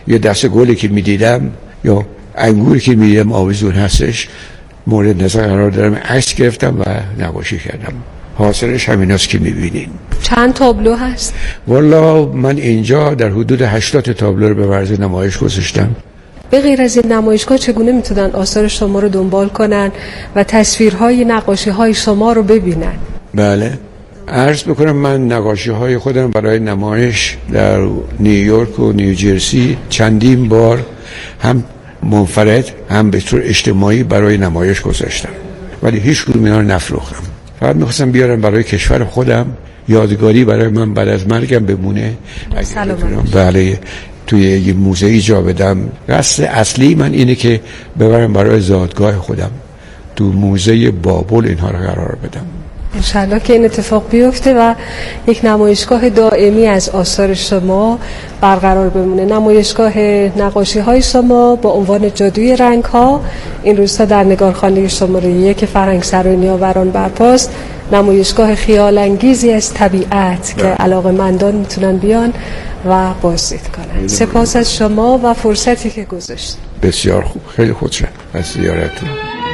یا دست گلی که میدیدم یا انگوری که میدیدم آویزون هستش مورد نظر قرار دارم، عکس گرفتم و نقاشی کردم. حاصلش همین است که میبینین. چند تابلو هست؟ والا من اینجا در حدود 80 تابلو رو به عرض نمایش گذاشتم. به غیر از این نمایشگاه چگونه میتونن آثار شما رو دنبال کنن و تصویرهای نقاشی‌های شما رو ببینن؟ بله، عرض بکنم من نقاشی‌های خودم برای نمایش در نیویورک و نیوجرسی چندین بار هم منفرد هم به طور اجتماعی برای نمایش گذاشتم، ولی هیچ کدوم اینا رو نفروختم. فقط می‌خواستم بیارم برای کشور خودم، یادگاری برای من بعد از مرگم بمونه. بله، توی یه موزه‌ای جا بدم. قصد اصلی من اینه که ببرم برای زادگاه خودم تو موزه بابل اینها رو قرار بدم. انشالله که این اتفاق بیفته و یک نمایشگاه دائمی از آثار شما برقرار بمونه. نمایشگاه نقاشی های شما با عنوان جادوی رنگ ها این روزها در نگارخانه شماره 1 فرهنگسرای نیاوران برپاست. نمایشگاه خیال انگیزی از طبیعت که علاقه‌مندان میتونن بیان و بازدید کنن. سپاس از شما و فرصتی که گذاشتید. بسیار خوب، خیلی خوشم از زیارتتون.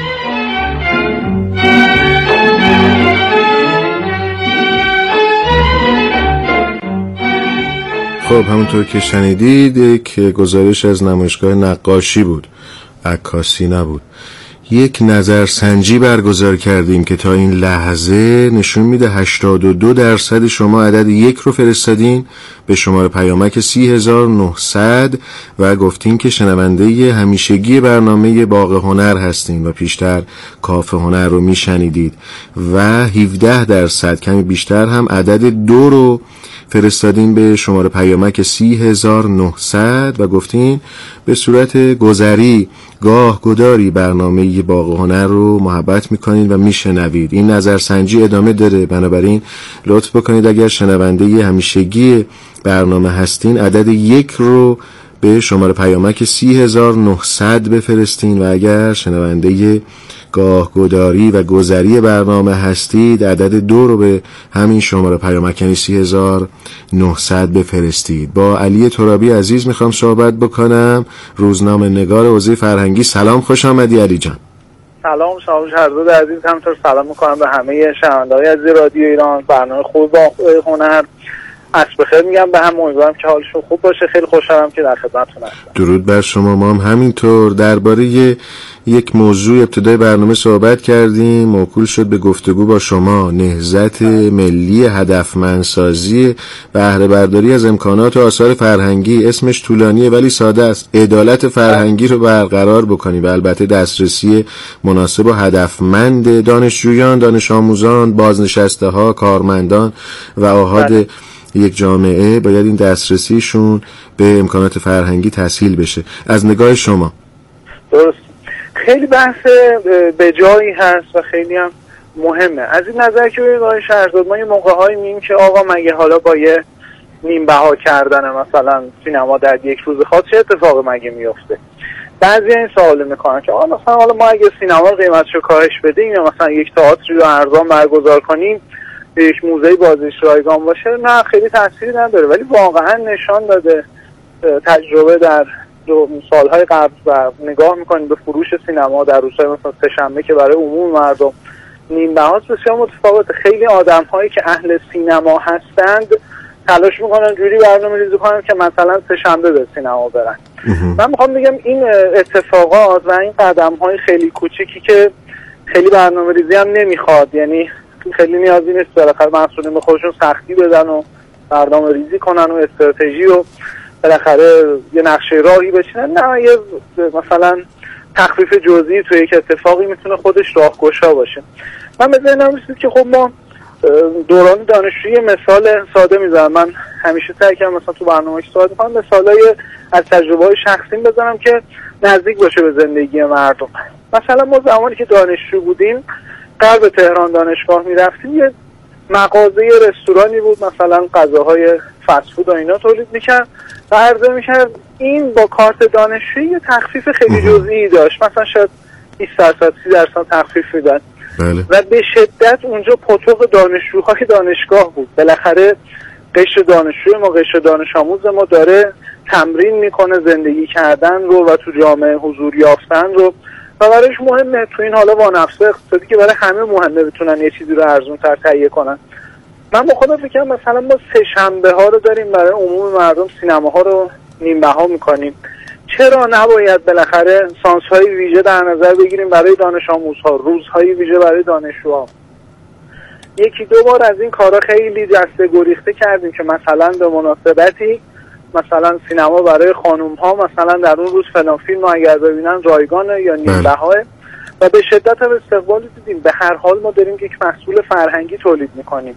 خب همونطور که شنیدید یک گزارش از نمایشگاه نقاشی بود، عکاسی نبود. یک نظرسنجی برگزار کردیم که تا این لحظه نشون میده 82% شما عدد 1 رو فرستادین به شماره پیامک 30900 و گفتین که شنونده همیشگی برنامه باغ هنر هستین و پیشتر کافه هنر رو میشنیدید و 17% کمی بیشتر هم عدد 2 رو فرستادین به شماره پیامک 30900 و گفتین به صورت گذری گاه گداری برنامه باغ هنر رو محبت میکنید و میشنوید. این نظرسنجی ادامه داره، بنابراین لطف بکنید اگر شنونده همیشگی برنامه هستین عدد 1 رو به شماره پیامک 30900 بفرستین و اگر شنونده گاه گداری و گذری برنامه هستید عدد 2 رو به همین شماره پیامک یعنی 3900 بفرستید. با علی ترابی عزیز میخوام صحبت بکنم، روزنامه نگار حوزه فرهنگی. سلام، خوش آمدی علی جان. سلام شما شهرزاد عزیز، همینطور سلام میکنم به همه شنونده‌های عزیز رادیو ایران. برنامه خوب با هنر عصر بخیر میگم به هم، امیدوارم که حالشون خوب باشه. خیلی خوشحالم که در خدمتتون هستم. درود بر شما. ما هم همینطور درباره یک موضوع ابتدای برنامه صحبت کردیم، موکول شد به گفتگو با شما. نهضت ملی هدفمندسازی بهره برداری از امکانات و آثار فرهنگی. اسمش طولانیه ولی ساده است. عدالت فرهنگی رو برقرار بکنی و البته دسترسی مناسب و هدفمند دانشجویان، دانش آموزان، بازنشسته ها، کارمندان و آحاد یک جامعه باید این دسترسیشون به امکانات فرهنگی تسهیل بشه. از نگاه شما؟ درست، خیلی بحث به جایی هست و خیلی هم مهمه. از این نظر که ببینید آقای شهرزاد، ما یه موقع‌هایی میگیم که آقا مگه حالا با یه نیم بها کردن مثلا سینما در یک روز خاص چه اتفاقی مگه میفته؟ بعضی این سوال میکنن که آقا مثلا حالا ما اگه سینما قیمتشو کاهش بدیم یا مثلا یک تئاتری رو ارزان برگزار کنیم، یک موزه بازیش رایگان باشه، نه خیلی تأثیری نداره. ولی واقعا نشان داده تجربه در سالهای قبل و نگاه میکنیم به فروش سینما در روزهای مثلا سه‌شنبه که برای عموم مردم نیم بهاست بسیار متفاوته. خیلی آدم هایی که اهل سینما هستند تلاش میکنن جوری برنامه ریزی کنن که مثلا سه‌شنبه به سینما برن. من میخوام بگم این اتفاقات و این قدم های خیلی کوچیکی که خیلی برنامه ریزی هم نمیخواد، یعنی خیلی نیازی نیست بالاخره مسئولین به خودشون سختی بدن و برنامه ریزی کنن و استراتژی و بالاخره یه نقشه راهی بچینن، نه یه مثلا تخفیف جزئی توی یک اتفاقی میتونه خودش راهگشا باشه. من به ذهنم رسید که خب ما دوران دانشجویی مثال ساده میذارم. من همیشه سعی کردم مثلا تو برنامه‌ای صحبت کنم مثالای از تجربه‌های شخصیم بزنم که نزدیک باشه به زندگی مردم. مثلا ما زمانی که دانشجو بودیم غرب تهران دانشگاه میرفتیم، یه مغازه رستورانی بود مثلا غذاهای فست فود و اینا تولید میکرد و عرضه میکرد این با کارت دانشجویی یه تخفیف خیلی جزئی داشت، مثلا شاید 20% 30% تخفیف میدن و به شدت اونجا پاتوق دانشجوهای دانشگاه بود. بالاخره قشر دانشجوی ما، قشر دانش آموز ما داره تمرین میکنه زندگی کردن رو و تو جامعه حضور یافتن رو و برایش مهمه. تو این حالا وانفسه اقتصادی که برای همه مهمه بتونن یه چیزی رو ارزون تر تهیه کنن. من با خودم فکر کنم مثلا ما سه شنبه ها رو داریم برای عموم مردم، سینماها رو نیم بها میکنیم. چرا نباید بالاخره سانس‌های ویژه در نظر بگیریم برای دانش آموزها، روزهای ویژه برای دانشجوها؟ یکی دو بار از این کارا خیلی دسته گریخته کردیم که مثلا به مناسبتی مثلا سینما برای خانوم ها مثلا در اون روز فلان فیلم رو اگر ببینن رایگانه یا نیم بهاه و به شدت هم استقبال دیدیم. به هر حال ما داریم یک محصول فرهنگی تولید میکنیم.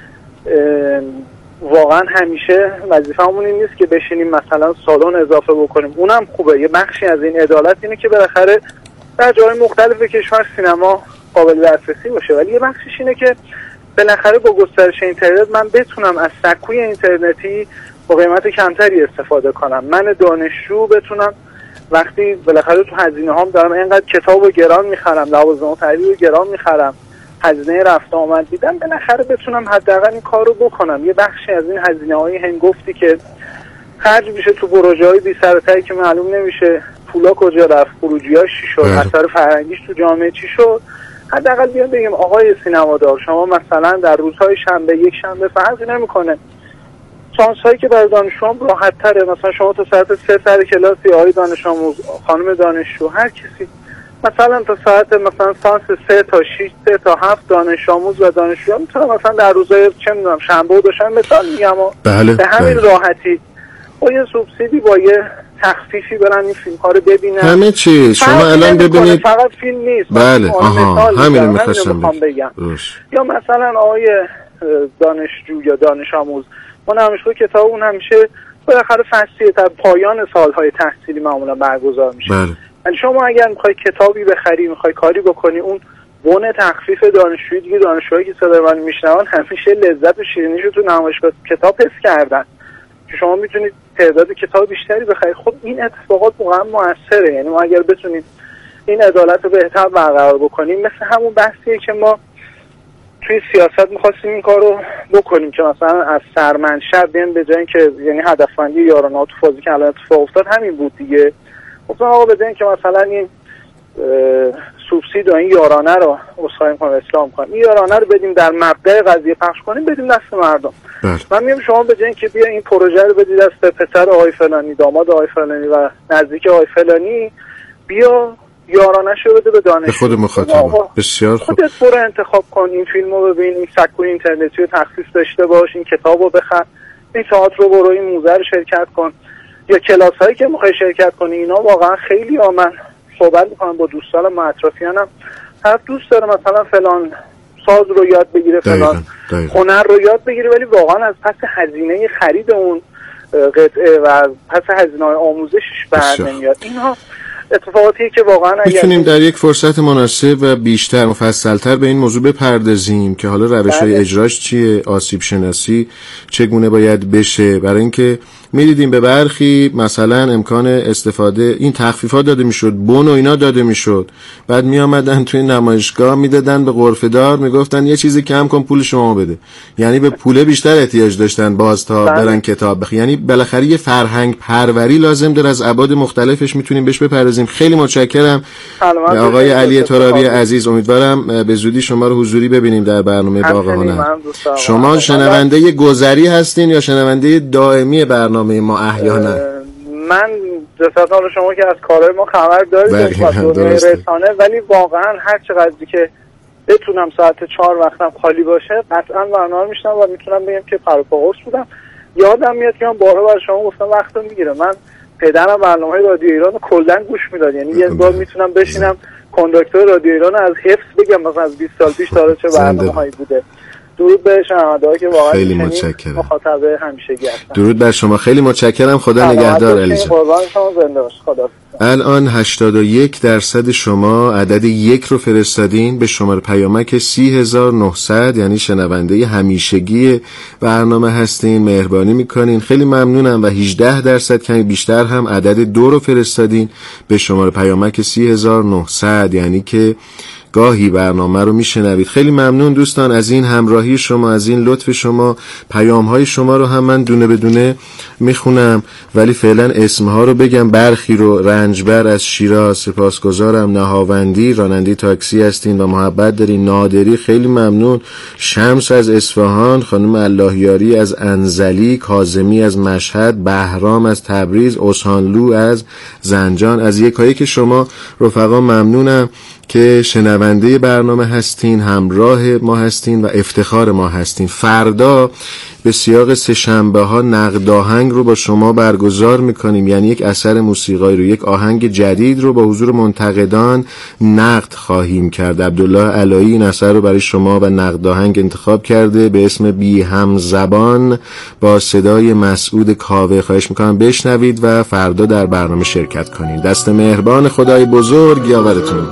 واقعا همیشه وظیفه‌مون این نیست که بشینیم مثلا سالن اضافه بکنیم، اونم خوبه. یه بخشی از این عدالت اینه که بالاخره در جای مختلف کشور سینما قابل دسترسی باشه، ولی یه بخشش اینه که بالاخره با گسترش اینترنت من بتونم از سکوی اینترنتی با قیمت کمتری استفاده کنم. من دانشجو بتونم وقتی بالاخره تو هزینه هام دارم اینقدر کتابو گران میخرم، لوازم و تحریرو گران میخرم، هزینه رفت آمد دیدم، بالاخره بتونم حداقل این کارو بکنم. یه بخشی از این هزینه‌های هنگفتی که خرج میشه تو پروژه‌های بی سر و ته که معلوم نمیشه پولا کجا رفت، خروجی‌هاش چی شد، اثر فرهنگیش تو جامعه چی شد، حداقل بیان بگیم آقای سینمادار شما مثلا در روزهای شنبه، یک شنبه فرقی نمیکنه، شانس‌هایی که برای دانشجوام راحت‌تره، مثلا شما تا ساعت 3 سر کلاسی، آقای دانش آموز، خانم دانشجو، هر کسی مثلا تا ساعت مثلا سانس 3 تا 6 3 تا 7 دانش آموز و دانشجو میتونه مثلا در روزهای چه میدونم شنبه و دوشنبه مثال میگم به همین راحتی با یه سوبسیدی با یه تخفیفی برن این فیلم ها رو ببینن. همه چی شما الان ببینید فقط فیلم نیست. بله همین میخواستم بگم. یا مثلا آقای دانشجو یا دانش آموز ما نمایشگاه کتاب اون همیشه بالاخره فصلی تا پایان سالهای تحصیلی معمولا برگزار میشه. یعنی شما اگر میخوای کتابی بخری، میخوای کاری بکنی، اون بن تخفیف دانشجویی دیگه دانشجوهایی که صدای من میشنون همیشه لذت و شیرینیشو تو نمایشگاه کتاب حس کردن که شما میتونید تعداد کتاب بیشتری بخرید. خب این اتفاقات واقعا موثره. یعنی ما اگر بتونیم این عدالت رو بهتر برقرار بکنیم، مثل همون بحثیه که ما توی سیاست می‌خواستیم این کارو بکنیم که مثلا از سرمنشأ بیان به جای اینکه یعنی هدفمندی یارانه تو فازی که الان اتفاق افتاد همین بود دیگه. گفتم آقا به جای اینکه مثلا این سوبسید و این یارانه رو اسخای کنیم اسلام کنیم، این یارانه رو بدیم در مبدأ قضیه پخش کنیم، بدیم دست مردم. من میگم شما به جای اینکه بیا این پروژه رو بدید دست پسر آقای فلانی، داماد آقای فلانی و نزدیک آقای فلانی، بیا یارانه شو بده به دانشجو، به خود مخاطب. بسیار خوب. خودت برو انتخاب کن، این فیلمو ببین، این سکوی اینترنتی رو تخصیص داشته باش، این کتابو بخر، این تئاتر رو برو، این موزه رو شرکت کن، یا کلاسایی که میخوای شرکت کنی. اینا واقعا خیلی من صحبت میکنم با دوستانم و اطرافیانم، هر دوست داره مثلا فلان ساز رو یاد بگیره، فلان هنر رو یاد بگیره، ولی واقعا از پس هزینه خرید اون قطعه و از پس هزینه آموزشش بر نمیاد. اینها اتفاقاتی که واقعا میتونیم در یک فرصت مناسب و بیشتر مفصل‌تر به این موضوع بپردازیم که حالا روش‌های اجراش چیه، آسیب شناسی چگونه باید بشه، برای اینکه می‌دیدیم به برخی مثلا امکان استفاده این تخفیفات داده میشد، بون و اینا داده میشد، بعد میآمدن توی نمایشگاه میدادن به غرفه‌دار، میگفتن یه چیزی کم کن پول شما بده، یعنی به پول بیشتر احتیاج داشتن باز تا برن کتاب بخرن. یعنی بالاخره یه فرهنگ پروری لازم داره، از ابعاد مختلفش میتونیم بهش بپردازیم. خیلی متشکرم آقای علی ترابی عزیز، امیدوارم به زودی شما رو حضوری ببینیم در برنامه باغ هنر. شما شنونده گذری هستین یا شنونده دائمی برنامه ما احیانا؟ من جسارتا رو شما که از کارهای ما خبر دارید و دنیای رسانه، ولی واقعا هر چقدر که بتونم ساعت 4 وقتم خالی باشه قطعا برنامه میشنم و میتونم بگم که پر و پا قرص بودم. یادم میاد که من بارها برای شما گفتم وقتم میگیره. من پدرم برنامه‌های رادیو ایران رو کلا گوش میداد، یعنی یه بار میتونم بشینم کانداکتور رادیو ایران از حفظ بگم مثلا از 20 سال پیش تا چه برنامه‌هایی بوده. درود به شنونده‌ها که واقعا خیلی متشکرم، مخاطب همیشگی هستم. درود بر شما، خیلی متشکرم، خدا نگهدار. علی جان قربان شما، زنده باش. خدا. الان 81% شما عدد 1 رو فرستادین به شماره پیامک 30900، یعنی شنونده همیشگی برنامه هستین، مهربانی میکنین، خیلی ممنونم. و 18% کمی بیشتر هم عدد 2 رو فرستادین به شماره پیامک 30900، یعنی که گاهی برنامه رو میشنوید. خیلی ممنون دوستان از این همراهی شما، از این لطف شما. پیام‌های شما رو هم من دونه بدونه میخونم، ولی فعلا اسمها رو بگم. برخی رو رنجبر از شیراز، سپاسگزارم. نهاوندی راننده تاکسی هستین و محبت دارین. نادری خیلی ممنون. شمس از اصفهان، خانم اللهیاری از انزلی، کاظمی از مشهد، بهرام از تبریز، اوسانلو از زنجان. از یکایی که شما رفقا ممنونم که شنونده برنامه هستین، همراه ما هستین و افتخار ما هستین. فردا به سیاق سه‌شنبه ها نقد آهنگ رو با شما برگزار میکنیم، یعنی یک اثر موسیقایی رو، یک آهنگ جدید رو با حضور منتقدان نقد خواهیم کرد. عبدالله علایی این اثر رو برای شما و نقد آهنگ انتخاب کرده به اسم بی هم زبان با صدای مسعود کاوه. خواهش میکنم بشنوید و فردا در برنامه شرکت کنید. دست مهربان خدای بزرگ یاورتون.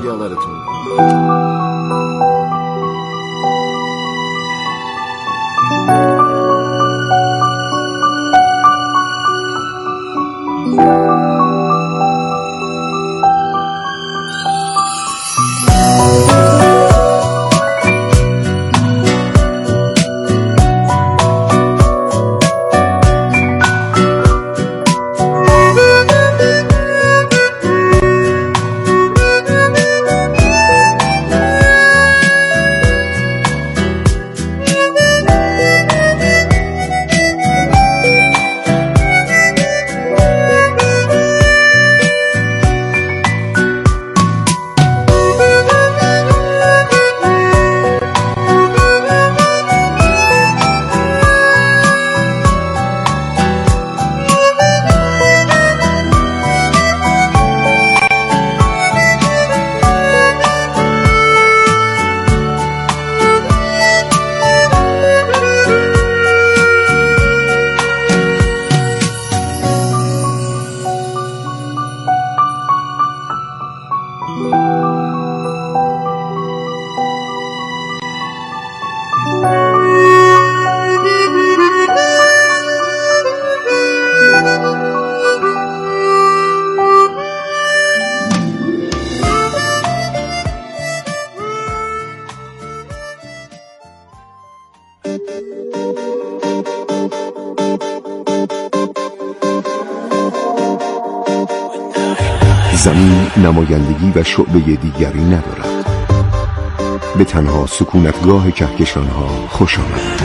زمین نمایندگی و شعبه دیگری ندارد. به تنها سکونتگاه کهکشانها خوش آمد.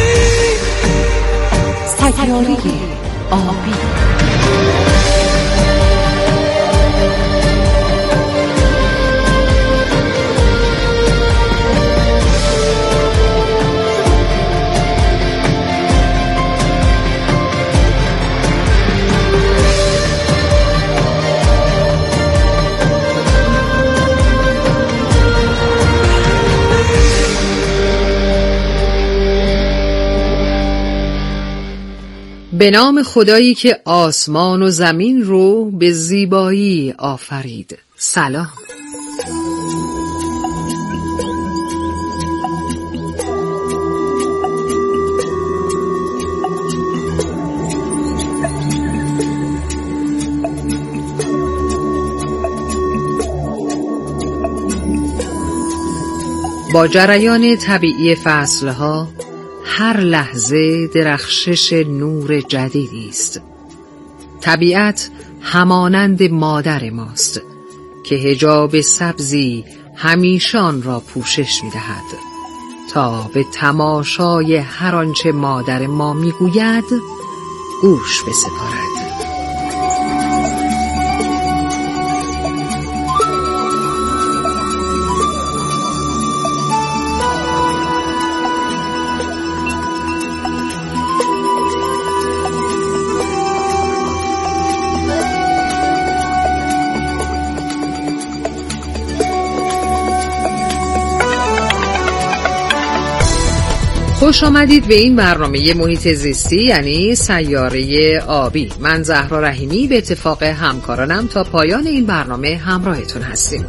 سیاره آبی. به نام خدایی که آسمان و زمین رو به زیبایی آفرید. سلام. با جریان طبیعی فصلها هر لحظه درخشش نور جدیدی است. طبیعت همانند مادر ماست که حجاب سبزی همیشه آن را پوشش می‌دهد تا به تماشای هر آنچه مادر ما می‌گوید گوش بسپارد. خوش آمدید به این برنامه محیط زیستی، یعنی سیاره آبی. من زهرا رحیمی به اتفاق همکارانم تا پایان این برنامه همراهتون هستیم.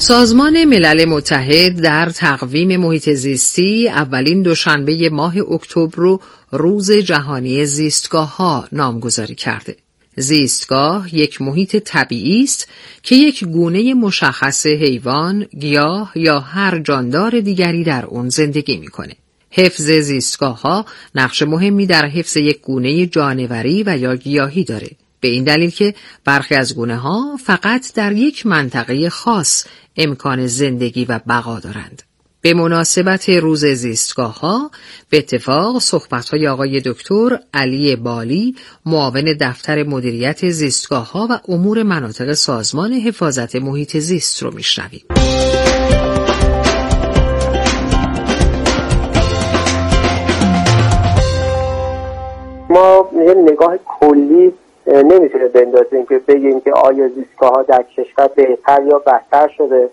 سازمان ملل متحد در تقویم محیط زیستی اولین دوشنبه ماه اکتبر رو روز جهانی زیستگاه‌ها نامگذاری کرده. زیستگاه یک محیط طبیعی است که یک گونه مشخص حیوان، گیاه یا هر جاندار دیگری در اون زندگی میکنه. حفظ زیستگاه‌ها نقش مهمی در حفظ یک گونه جانوری و یا گیاهی داره. به این دلیل که برخی از گونه‌ها فقط در یک منطقه خاص امکان زندگی و بقا دارند. به مناسبت روز زیستگاه‌ها به اتفاق صحبت‌های آقای دکتر علی بالی، معاون دفتر مدیریت زیستگاه‌ها و امور مناطق سازمان حفاظت محیط زیست رو میشنویم. ما یه نگاه کلی نمیتونه بندازیم که بگیم که آیا زیستگاه‌ها در کشور بهتر یا بدتر شده.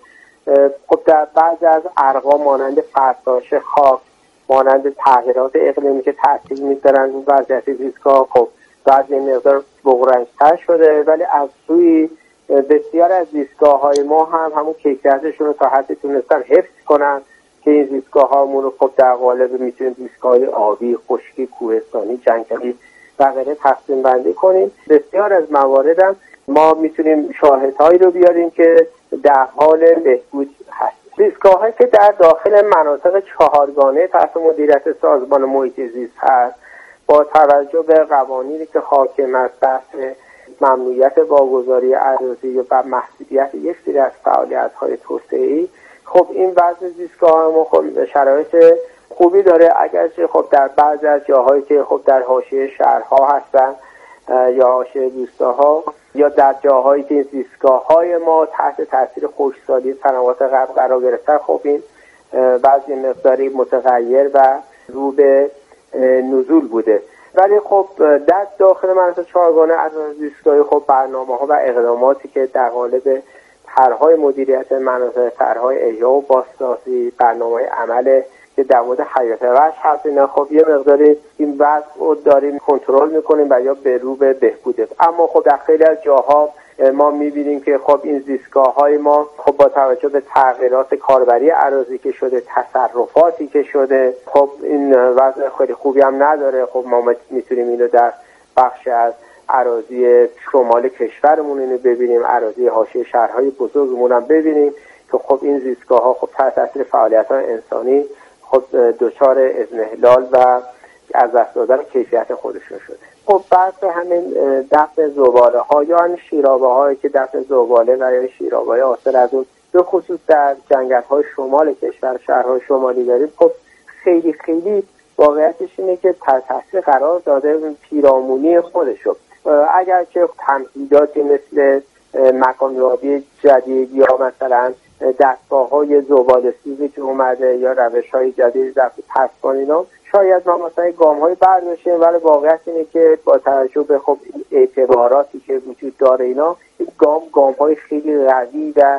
خب در بعضی از ارقام مانند فرسایش خاک، مانند تغییرات اقلیمی که تاثیر میذارن رو وضعیت زیستگاه، خب بعضی مقدار بغرنج‌تر شده، ولی از سوی بسیار از زیستگاه‌های ما هم همون کیفیتشون رو تا حدی تونستن حفظ کنن که این زیستگاه‌هامون رو خب در قالب میتونیم زیستگاه‌های آبی، خشکی، کوهستانی، جنگلی و غیره تقسیم بندی کنیم. بسیار از موارد هم ما میتونیم شاهدهایی رو بیاریم که در حال بهبود هست. زیستگاه‌هایی که در داخل مناطق چهارگانه تحت مدیریت سازمان محیط زیست هست، با توجه به قوانینی که حاکم است، بحث ممنوعیت واگذاری اراضی و محدودیت یک سری از فعالیت‌های توسعه‌ای، خب این وضع زیستگاه ما خب شرایط خوبی داره، اگرچه خب در بعضی از جاهایی که خب در حاشیه شهرها هستن یا حاشیه روستاها یا در جاهایی که این زیستگاه‌های ما تحت تاثیر خشکسالی سنوات قبل قرار گرفتن، خب این بعضی مقداری متغیر و رو به نزول بوده. ولی خب در داخل مناطق چهارگانه از زیستگاهی خب برنامه‌ها و اقداماتی که در قالب طرح‌های مدیریت مناطق، طرح‌های احیا و بازسازی، برنامه‌های عمل که در مورد حیات وحش هست، اینا خب یه مقداری این وضع رو داریم کنترل میکنیم و یا به رو به بهبوده. اما خب در خیلی از جاها ما میبینیم که خب این زیستگاه‌های ما خب با توجه به تغییرات کاربری اراضی که شده، تصرفاتی که شده، خب این وضع خیلی خوبی هم نداره. خب ما میتونیم اینو در بخش از اراضی شمال کشورمون اینو ببینیم، اراضی حاشیه شهرهای بزرگمون هم ببینیم که خب این زیستگاه‌ها خب تحت تاثیر فعالیت‌های انسانی خب دچار اضمحلال و از دست دادن کیفیت خودشون شده. خب بحث همین دفع زباله ها یا همین شیرابه هایی که دفع زباله و یا شیرابه های حاصل از اون به خصوص در جنگل های شمال کشور، شهرهای شمالی داریم، خب خیلی خیلی واقعیتش اینه که تحت تاثیر قرار داده پیرامونی خودشو. اگرچه تمهیداتی مثل مکان‌یابی جدید یا مثلا دستگاه‌های زباله‌سوزی که اومده یا روش‌های جدید در پسبان اینا، شاید ما مثلا گام‌های برداشتیم، ولی واقعیت اینه که با توجه به خب اعتباراتی که وجود داره اینا، این گام‌های خیلی قوی و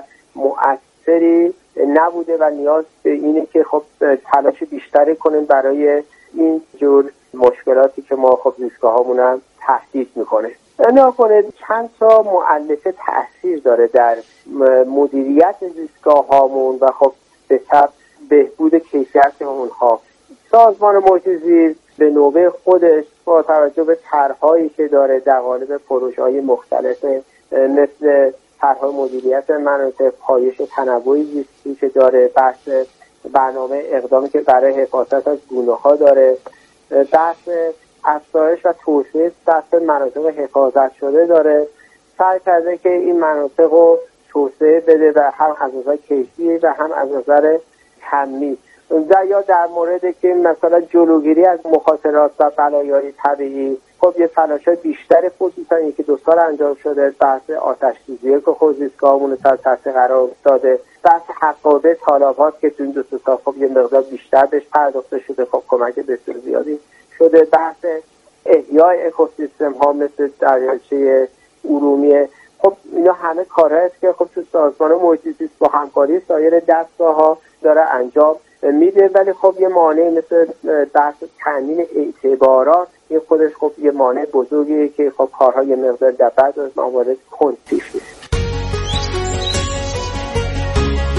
مؤثری نبوده و نیاز به اینه که خب تلاش بیشتری کنیم برای این جور مشکلاتی که ما خب زیستگاه‌هامون هم تهدید میکنه. نکنه چند تا مؤلفه تأثیر داره در مدیریت زیستگاه‌هامون و خب به طب بهبود کیفیت اونها. سازمان محیط زیست به نوبه خودش با توجه به طرح‌هایی که داره در قالب پروژه‌های مختلف مثل طرح مدیریت مناطق، پایش تنوع زیستی که داره، بحث برنامه اقدامی که برای حفاظت از گونه‌ها داره، بحث افزایش و توسعه سطح مناطق حفاظت شده داره، سعی کرده که این مناطق رو توسعه بده و هم از نظر کیفی و هم از نظر کمی. یا در مورد که مثلا جلوگیری از مخاطرات و بلایای طبیعی، خب یه تلاش‌های بیشتری خصوصا یکی دو سال انجام شده. بحث آتش‌سوزی که خود زیستگاهمون تحت تاثیر قرار افتاده، بحث حقابه تالابات که تو این 2 سال خب یه مقدار بیشتر بهش پرداخته شده، خب کمک بسیار زیادی شده. بحث احیای اکوسیستم ها مثل دریاچه ارومیه، خب اینا همه کارهایی است که خب تو سازمان محیط زیست با همکاری سایر دستگاه‌ها داره انجام میده. ولی خب یه مانع مثل بحث تامین اعتبارات، این خودش خب یه مانع بزرگیه که خب کارهای یه مقدار در بعض از موارد کند پیش میره.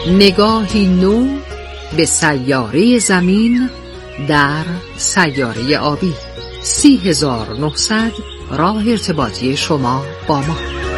نگاهی نو به سیاره زمین در سیاره آبی. 30,900 راه ارتباطی شما با ما.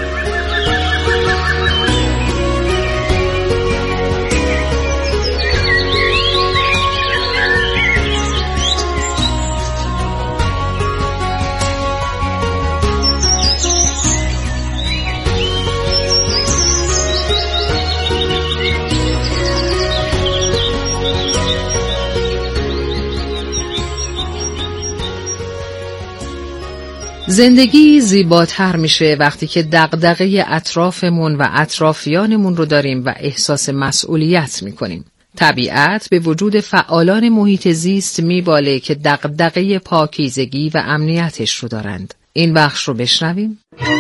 زندگی زیباتر میشه وقتی که دغدغه اطرافمون و اطرافیانمون رو داریم و احساس مسئولیت میکنیم. طبیعت به وجود فعالان محیط زیست میباله که دغدغه پاکیزگی و امنیتش رو دارند. این بخش رو بشنویم.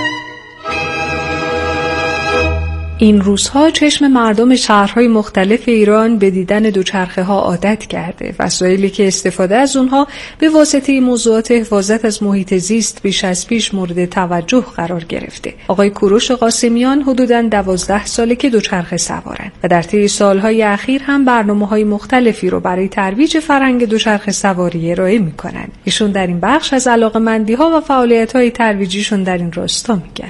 این روزها چشم مردم شهرهای مختلف ایران به دیدن دوچرخه ها عادت کرده. وسایلی که استفاده از اونها به واسطه موضوعات حفاظت از محیط زیست بیش از پیش مورد توجه قرار گرفته. آقای کوروش قاسمیان حدوداً 12 ساله که دوچرخه سوارن و در طی سالهای اخیر هم برنامه‌های مختلفی رو برای ترویج فرهنگ دوچرخه سواری ارائه می‌کنن. ایشون در این بخش از علاقه‌مندی‌ها و فعالیت‌های ترویجیشون در این راستا میگن.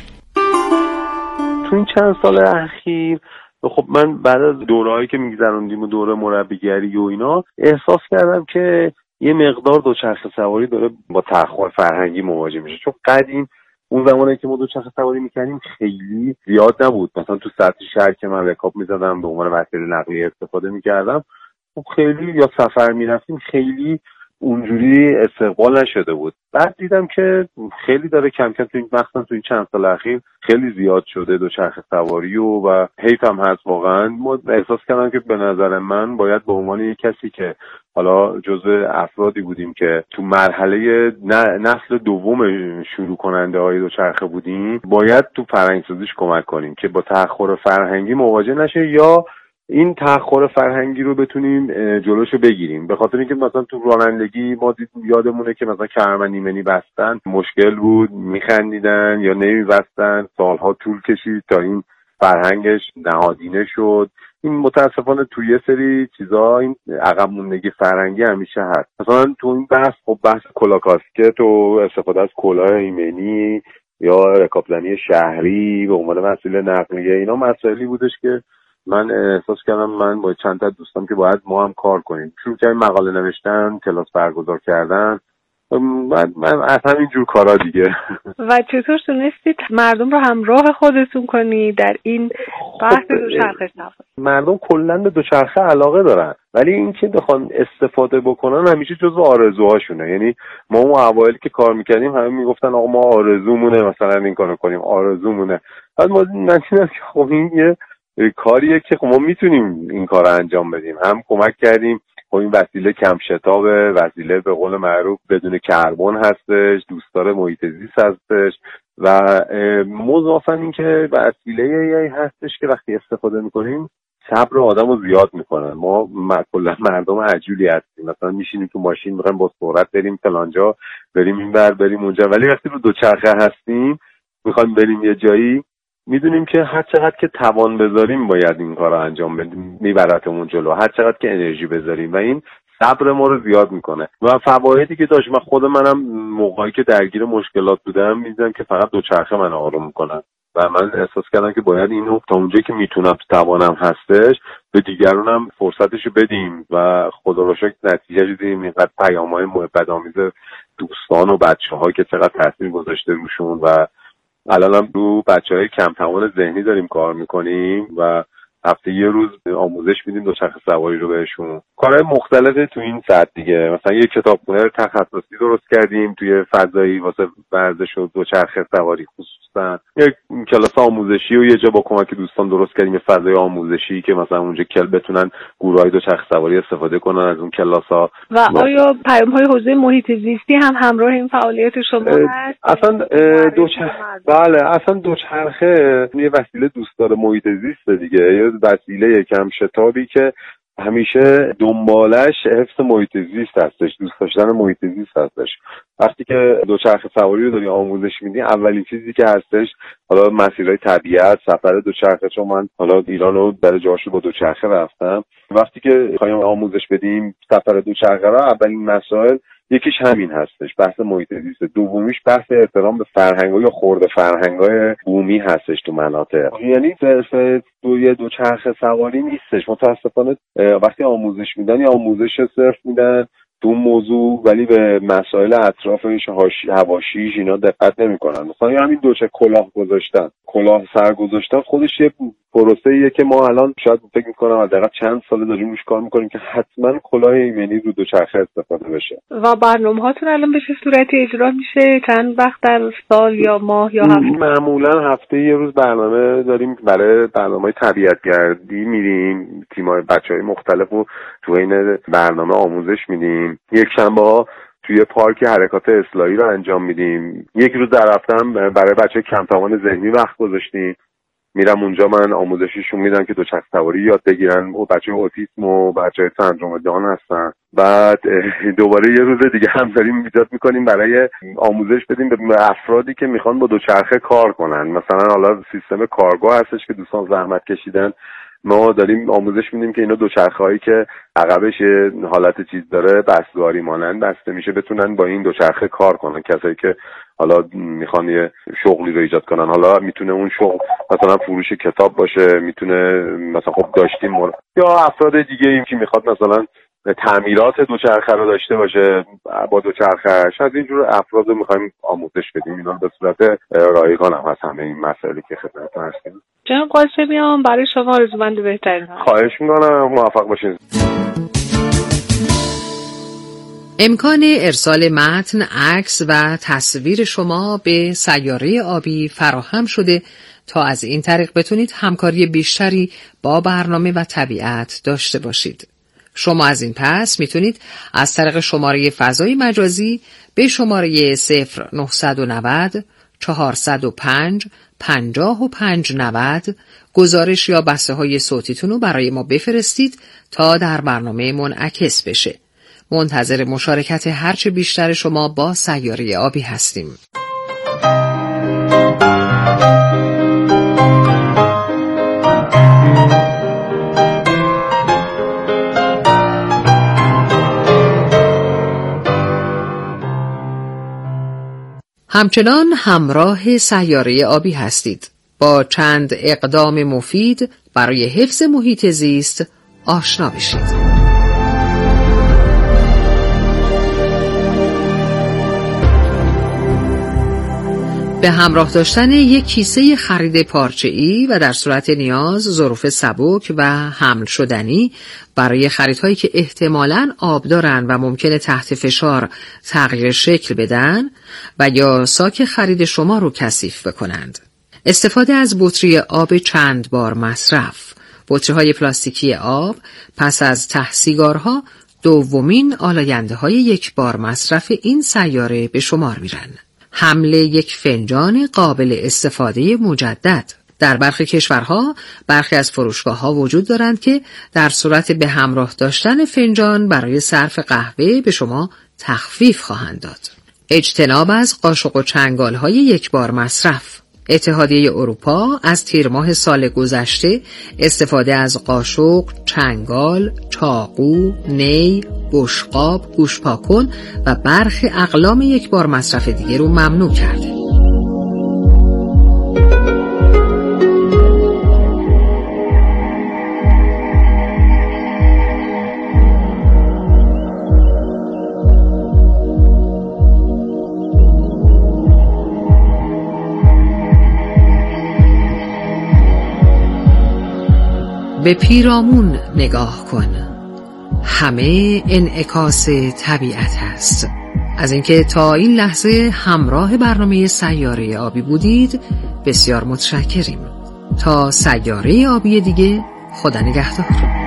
تو این چند سال اخیر خب من بعد از دورهایی که میگذروندیم و دوره مربیگری و اینا احساس کردم که یه مقدار دوچرخه سواری داره با تأخر فرهنگی مواجه میشه. چون قدیم اون زمانی که ما دوچرخه سواری میکردیم خیلی زیاد نبود. مثلا تو سطح شهر که من رکاب میزدم به عنوان وسیله نقلیه استفاده میکردم، خب خیلی یا سفر میرفتیم خیلی اونجوری استقبال نشده بود. بعد دیدم که خیلی داره کم کم مثلا تو این چند سال اخیر خیلی زیاد شده دوچرخه سواری و حیف هم هست واقعا. ما احساس کردم که به نظر من باید به عنوان یک کسی که حالا جزء افرادی بودیم که تو مرحله نسل دوم شروع کننده های دوچرخه بودیم، باید تو فرهنگ‌سازیش کمک کنیم که با تأخر فرهنگی مواجه نشه یا این تأخر فرهنگی رو بتونیم جلوشو بگیریم. به خاطر اینکه مثلا تو رانندگی ما یادمونه که مثلا کرمن ایمنی بستن مشکل بود، میخندیدن یا نمیبستن، سالها طول کشید تا این فرهنگش نهادینه شد. این متاسفانه توی یه سری چیزا این عقب موندگی فرهنگی همیشه هست. مثلا تو این بحث خب بحث کلاه کاسکت و استفاده از کلاه ایمنی یا رکابزنی شهری به عنوان وسیله نقلیه، اینا مسائلی بودش که من احساس کردم من با چند تا دوستم که باید ما هم کار کنیم. شروع کردیم مقاله نوشتن، کلاس برگزار کردن، من اصلا اینجور کارا دیگه. و چطور تونستید مردم رو همراه خودتون کنی در این بحث دوچرخه سواری؟ مردم کلا به دوچرخه علاقه دارن، ولی اینکه بخوان استفاده بکنن همیشه جزو آرزوهاشونه. یعنی ما اون اوایل که کار میکردیم همه میگفتن آقا ما آرزومونه مثلا این کارو کنیم، آرزومونه. بعد ما دیدیم که خب این یه کاریه که ما میتونیم این کار رو انجام بدیم. هم کمک کردیم، خب این وسیله کم شتابه، وسیله به قول معروف بدون کربن هستش، دوستدار محیط زیست هستش و مضافاً این که وسیله هستش که وقتی استفاده میکنیم صبر آدم رو زیاد میکنن. ما کلا مردم عجولی هستیم، مثلا میشینیم تو ماشین میخوایم با سرعت بریم فلانجا، بریم اینور بریم اونجا، ولی وقتی رو دوچرخه هستیم میخوایم بریم یه جایی، میدونیم که هر چقدر که توان بذاریم باید این کار رو انجام بدیم، میبرتمون جلو، هر چقدر که انرژی بذاریم و این صبر ما رو زیاد میکنه. و فوایدی که داشت، من خود منم موقعی که درگیر مشکلات بودم میدیدم که فقط دوچرخه من آروم میکنن و من احساس کردم که باید اینو تا اونجایی که میتونم تو توانم هستش به دیگرانم فرصتشو بدیم و خدا رو شکر نتیجه دیدیم. اینقدر پیام‌های محبت‌آمیز دوستان و بچه‌ها که چقدر تاثیر گذاشته روشون و الانم رو بچه‌های کم توان ذهنی داریم کار میکنیم و هفته یه روز آموزش میدیم دوچرخه سواری رو بهشون. کارهای مختلفه تو این ساعت دیگه. مثلا یه کتابخونه تخصصی درست کردیم توی فضایی واسه ورزش و دوچرخه سواری خصوصا. یک کلاس آموزشی و یه جا با کمک دوستان درست کردیم یه فضای آموزشی که مثلا اونجا بتونن گروهای دوچرخه سواری استفاده کنن از اون کلاس‌ها. و آیا پیام‌های حوزه محیط زیستی هم همراه این فعالیت شما هست؟ اصلا بله، اصلا دوچرخه یه وسیله دوستدار محیط زیست دیگه، یه وسیله کم شتابی که همیشه دنبالش حفظ محیط زیست هستش، دوست داشتن محیط زیست هستش. وقتی که دوچرخه سواری رو داری آموزش میدی، اولین چیزی که هستش حالا مسیرهای طبیعت، سفر دوچرخه، چون من حالا ایران رو در جاهاشو با دوچرخه رفتم، وقتی که می‌خوایم آموزش بدیم سفر دوچرخه را، اولین مسائل یکیش همین هستش، بحث محیط زیست. دومیش بحث احترام به فرهنگ‌ها یا خرده فرهنگ‌های بومی هستش تو مناطق. یعنی دوچرخه سواری نیستش متاسفانه. وقتی آموزش میدن یا آموزش صرف میدن تو موضوع، ولی به مسائل اطرافش، حواشیش اینا دقت نمی‌کنن. مثلا همین کلاه گذاشتن، کلاه سر گذاشتن خودش یه پروسه‌ایه که ما الان شاید فکر می‌کنم حداقل چند سال داریم روش کار می‌کنیم که حتما کلاه ایمنی رو دوچرخه استفاده بشه. و برنامه‌هاتون الان به چه صورتی اجرا میشه؟ چند وقت در سال یا ماه یا هفته؟ معمولا هفته یه روز برنامه داریم برای برنامه‌های طبیعت‌گردی میریم، تیم‌های بچه‌های مختلفو تو این برنامه آموزش میدیم. یک شنبه‌ها توی پارک حرکات اصلاحی رو انجام میدیم. یک روز در هفته هم برای بچه‌های کم توان ذهنی وقت گذاشتیم، میرم اونجا من آموزششون میدم که دوچرخه سواری یاد بگیرن. و بچه‌های اوتیسم و بچه‌های سندروم داون هستن. بعد دوباره یه روز دیگه هم داریم ایجاد میکنیم برای آموزش بدیم به افرادی که میخوان با دوچرخه کار کنن. مثلا حالا سیستم کارگاه هستش که دوستان زحمت کشیدن، ما داریم آموزش میدیم که اینا دوچرخه‌هایی که عقبش حالت چیز داره، بسته‌داری مانند بسته میشه، بتونن با این دوچرخه کار کنن. کسایی که حالا میخوان یه شغلی رو ایجاد کنن، حالا میتونه اون شغل مثلا فروش کتاب باشه، میتونه مثلا خب داشتیم یا افراد دیگه ایم که میخواد مثلا تعمیرات دوچرخه رو داشته باشه با دوچرخه‌اش. از اینجور افراد رو میخوایم آموزش بدیم. اینا به صورت رایگان هم هست همه این مسائلی که خدمتتون عرض کردم. جناب قاسمیان برای شما آرزومند بهترین. خواهش میکنم، موفق باشید. امکان ارسال متن، عکس و تصویر شما به سیاره آبی فراهم شده تا از این طریق بتونید همکاری بیشتری با برنامه و طبیعت داشته باشید. شما از این پس میتونید از طریق شماره فضای مجازی به شماره 0990 405 5590 گزارش یا بسته های صوتیتون رو برای ما بفرستید تا در برنامه منعکس بشه. منتظر مشارکت هرچه بیشتر شما با سیاره آبی هستیم. همچنان همراه سیاره آبی هستید. با چند اقدام مفید برای حفظ محیط زیست آشنا بشید. به همراه داشتن یک کیسه خرید پارچه‌ای و در صورت نیاز ظروف سبک و حمل شدنی برای خریدهایی که احتمالاً آب دارن و ممکنه تحت فشار تغییر شکل بدن و یا ساک خرید شما رو کثیف بکنند. استفاده از بطری آب چند بار مصرف. بطری‌های پلاستیکی آب پس از ته سیگارها دومین آلاینده‌های یک بار مصرف این سیاره به شمار میرن. حمل یک فنجان قابل استفاده مجدد. در برخی کشورها برخی از فروشگاه‌ها وجود دارند که در صورت به همراه داشتن فنجان برای صرف قهوه به شما تخفیف خواهند داد. اجتناب از قاشق و چنگال‌های یک بار مصرف. اتحادیه اروپا از تیر ماه سال گذشته استفاده از قاشق، چنگال، چاقو، نی، بشقاب، گوشپاکن و برخی اقلام یک بار مصرف دیگه رو ممنوع کرده. به پیرامون نگاه کن. همه انعکاس طبیعت هست. از اینکه تا این لحظه همراه برنامه سیاره آبی بودید بسیار متشکریم. تا سیاره آبی دیگه، خدا نگهدار.